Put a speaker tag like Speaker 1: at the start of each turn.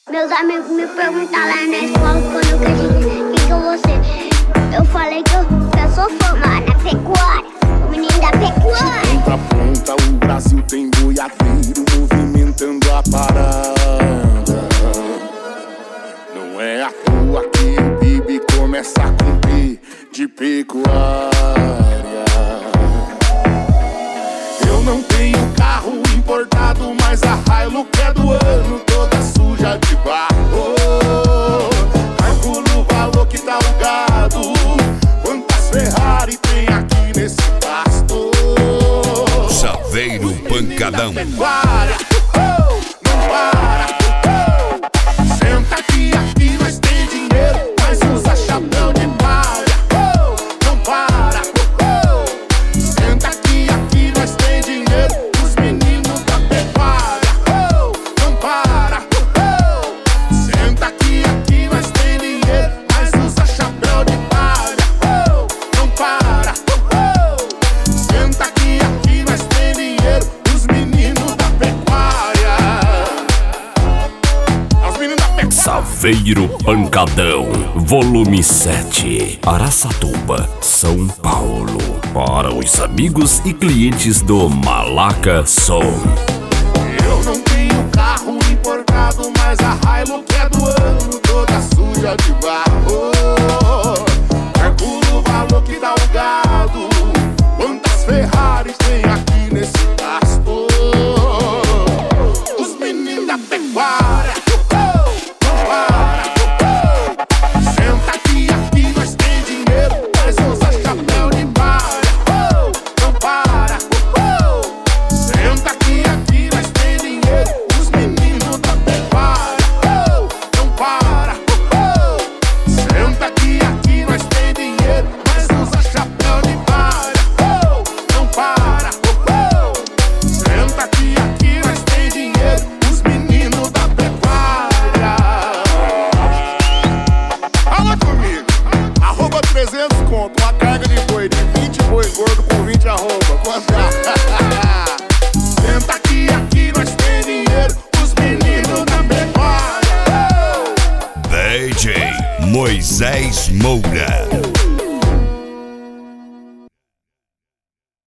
Speaker 1: Meus amigos me perguntaram lá na escola quando eu cresci, quem que eu vou ser? Eu falei que eu sou formada na pecuária, o menino da pecuária.
Speaker 2: De ponta a ponta o Brasil tem boiadeiro movimentando a parada. Não é à toa que o PIB começa a cumprir de pecuária. Eu não tenho carro importado, mas a Hilux é do ano, toda suja de barro. Calculo o valor que dá o gado, quantas Ferrari tem aqui nesse pasto.
Speaker 3: Saveiro Pancadão.
Speaker 2: Pecuária, não para. Senta aqui nós tem dinheiro, mas usa chapéu de palha. Não para. Senta aqui nós tem dinheiro, os meninos da pecuária. Não para. Senta aqui nós tem dinheiro, mas usa chapéu de palha. Não para. Senta aqui nós tem dinheiro, os meninos da pecuária. Os meninos da pecuária.
Speaker 3: Saveiro Pancadão, volume 7, Araçatuba, São Paulo. Para os amigos e clientes do Malaca Som.
Speaker 2: Eu não tenho carro importado, mas a Hilux é do ano, toda suja de barro. Calculo o valor que dá o gado, quantas Ferraris tem aqui nesse pasto. Os meninos da pecuária, não para. Senta aqui nós tem dinheiro, mas usa chapéu de palha. Não para. Senta aqui nós tem dinheiro, os meninos da pecuária. Não para. Senta aqui nós tem dinheiro, mas usa chapéu de palha. Não para. Senta aqui nós tem dinheiro, os meninos da pecuária. Fala comigo. Arroba 300 conto, uma carga de boi, de 20 boi gordo com 20 arroba. Quanto é? Senta aqui nós tem dinheiro, os meninos da pecuária.
Speaker 3: DJ Moisés Moura.